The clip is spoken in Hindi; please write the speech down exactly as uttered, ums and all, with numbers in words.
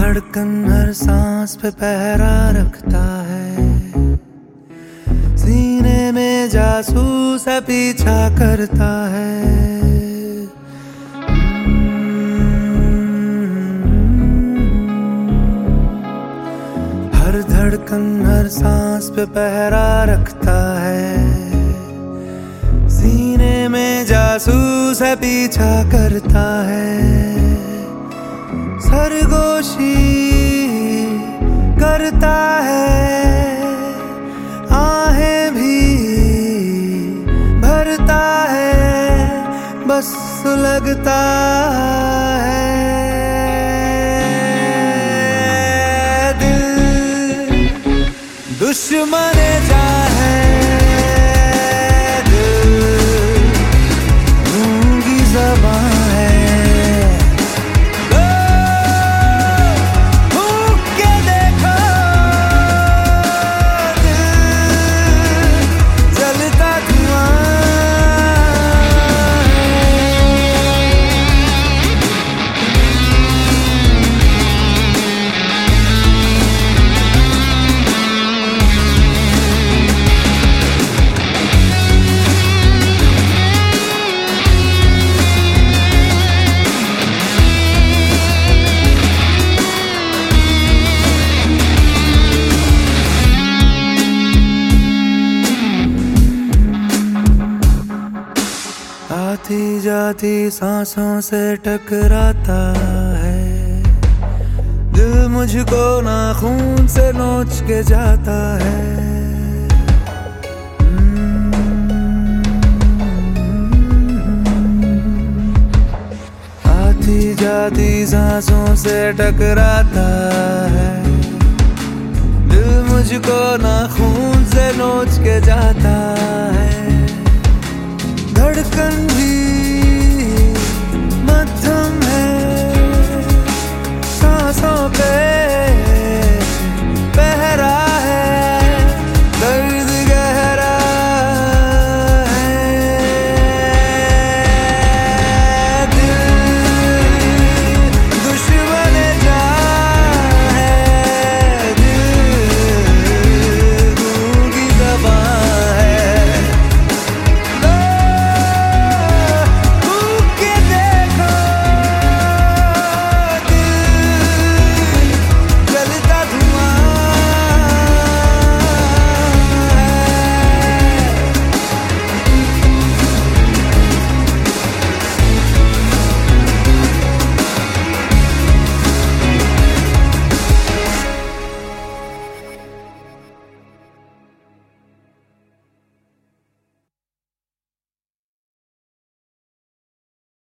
धड़कन हर सांस पे पहरा रखता है, सीने में जासूस है पीछा करता है। हर धड़कन हर सांस पे पहरा रखता है, सीने में जासूस है पीछा करता है। सरगोशी करता है, आहें भी भरता है, बस सुलगता है। दिल दुश्मने चाहे, दिल गूंगी ज़बान है, आती जाती सांसों से टकराता है, दिल मुझको नाखून से नोच के जाता है। आती जाती सांसों से टकराता है, दिल मुझको नाखून से नोच के जाता है। धड़कन